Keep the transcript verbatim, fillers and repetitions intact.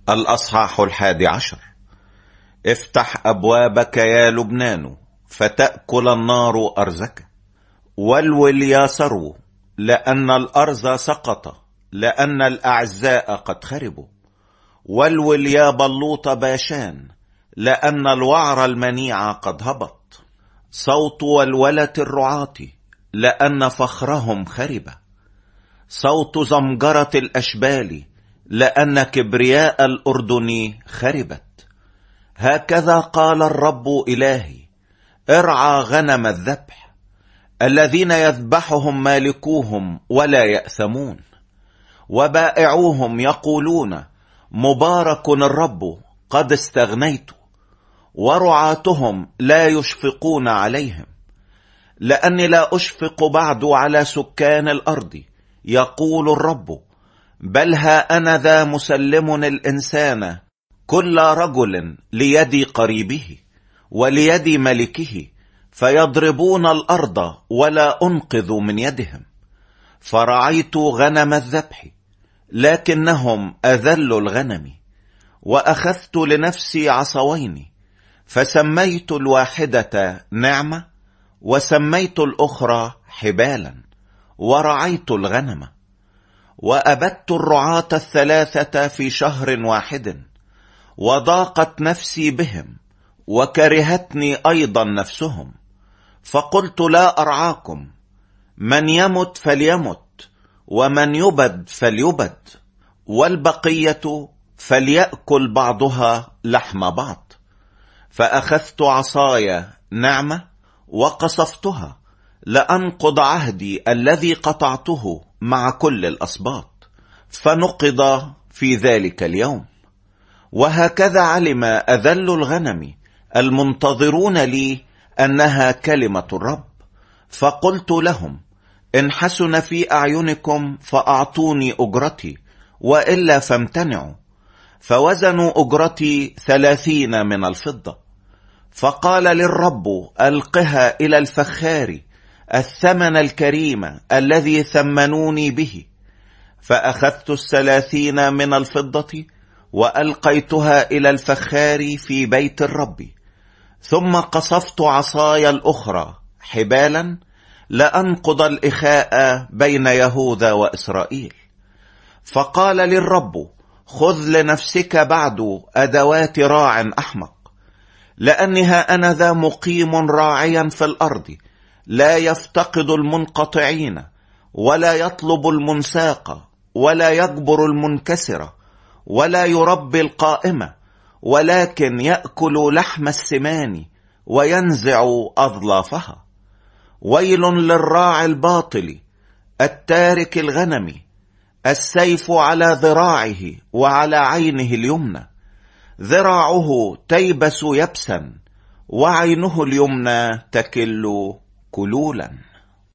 الأصحاح الحادي عشر. افتح أبوابك يا لبنان فتأكل النار أرزك، والول يا ثرو لأن الأرز سقط، لأن الأعزاء قد خربوا. والول يا بلوط باشان، لأن الوعر المنيع قد هبط. صوت ولولة الرعاة، لأن فخرهم خرب. صوت زمجرة الأشبال، لأن كبرياء الأردن خربت. هكذا قال الرب إلهي: ارعى غنم الذبح الذين يذبحهم مالكوهم ولا يأثمون، وبائعوهم يقولون: مبارك الرب قد استغنيت. ورعاتهم لا يشفقون عليهم، لأني لا أشفق بعد على سكان الأرض، يقول الرب. بل ها أنا ذا مسلم الإنسان كل رجل ليد قريبه وليد ملكه، فيضربون الأرض ولا أنقذ من يدهم. فرعيت غنم الذبح لكنهم أذلوا الغنم، وأخذت لنفسي عصوين، فسميت الواحدة نعمة وسميت الأخرى حبالا، ورعيت الغنم. وأبدت الرعاة الثلاثة في شهر واحد، وضاقت نفسي بهم، وكرهتني أيضا نفسهم. فقلت: لا أرعاكم، من يمت فليمت، ومن يبد فليبد، والبقية فليأكل بعضها لحم بعض. فأخذت عصاي نعمة وقصفتها لأنقض عهدي الذي قطعته مع كل الأسباط، فنقض في ذلك اليوم. وهكذا علم أذل الغنم المنتظرون لي أنها كلمة الرب. فقلت لهم: إن حسن في أعينكم فأعطوني أجرتي، وإلا فامتنعوا. فوزنوا أجرتي ثلاثين من الفضة. فقال للرب: ألقها إلى الفخار الثمن الكريم الذي ثمنوني به. فأخذت الثلاثين من الفضة وألقيتها إلى الفخار في بيت الرب. ثم قصفت عصاي الأخرى حبالا لأنقض الإخاء بين يهوذا وإسرائيل. فقال للرب: خذ لنفسك بعد أدوات راع أحمق، لأنها أنا ذا مقيم راعيا في الأرض، لا يفتقد المنقطعين، ولا يطلب المنساق، ولا يجبر المنكسرة، ولا يربي القائمة، ولكن يأكل لحم السمان وينزع أظلافها. ويل للراعي الباطل التارك الغنم، السيف على ذراعه وعلى عينه اليمنى. ذراعه تيبس يبسا، وعينه اليمنى تكل كلولا.